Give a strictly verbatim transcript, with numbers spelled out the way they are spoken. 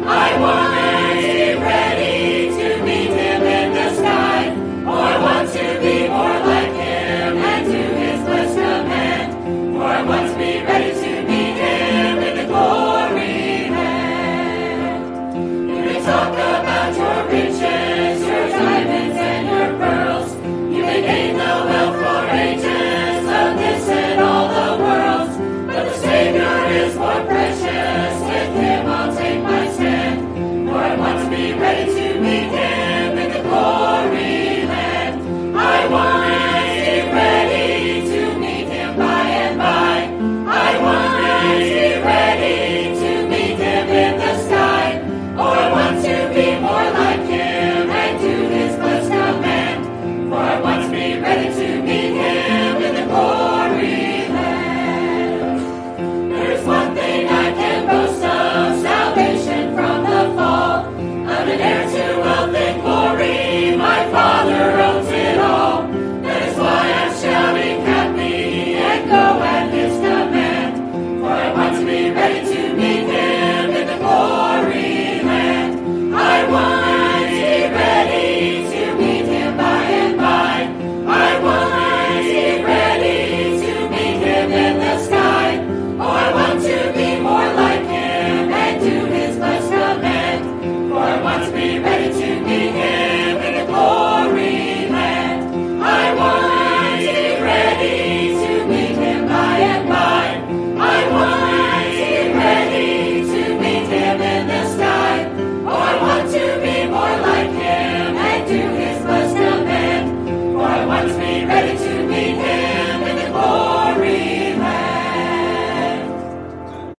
I want to be ready to meet him in the sky. Oh, I want to be more like him and do his blessed command. For I want to be ready to meet him in the glory land. You may talk about your riches, your diamonds and your pearls. You may gain the wealth for ages of this and all the worlds. But the Savior is more precious. With him I'll take my stand. For I want to be ready to meet him in the glory land. I want to be ready to meet him by and by. I want to be ready to meet him in the sky. Oh, I want to be more like him and do his blessed command. For I want to be ready to meet him in the glory land. There's one thing I can boast of, salvation from the fall. I'm an heir to wealth and glory, my Father owns it all. That is why I'm shouting happy and go at his command. For I want to be ready to meet him in the glory land. I want to be ready to meet him by and by. I want to be ready to meet him in the sky. Oh, I want to be more like him and do his blessed command. For I want to be ready